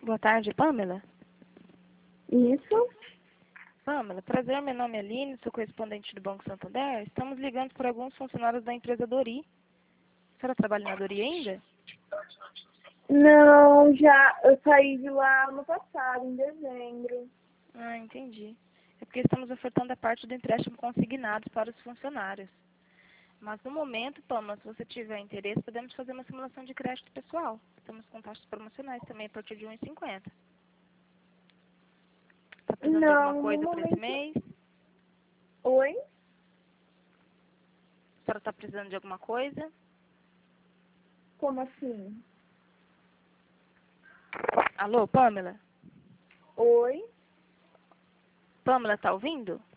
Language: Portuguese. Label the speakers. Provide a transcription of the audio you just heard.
Speaker 1: Boa tarde, Pamela.
Speaker 2: Isso?
Speaker 1: Pamela, prazer, meu nome é Aline, sou correspondente do Banco Santander. Estamos ligando para alguns funcionários da empresa Dori. A senhora trabalha na Dori ainda?
Speaker 2: Não, eu saí de lá no passado, em dezembro.
Speaker 1: Ah, entendi. É porque estamos ofertando a parte do empréstimo consignado para os funcionários. Mas no momento, Pamela, se você tiver interesse, podemos fazer uma simulação de crédito pessoal. Estamos com taxas promocionais também a partir de 1,50. Está precisando de alguma
Speaker 2: Não, no
Speaker 1: coisa para esse
Speaker 2: momento.
Speaker 1: mês?
Speaker 2: Oi?
Speaker 1: A senhora está precisando de alguma coisa?
Speaker 2: Como assim?
Speaker 1: Alô, Pamela?
Speaker 2: Oi?
Speaker 1: Pamela, está ouvindo?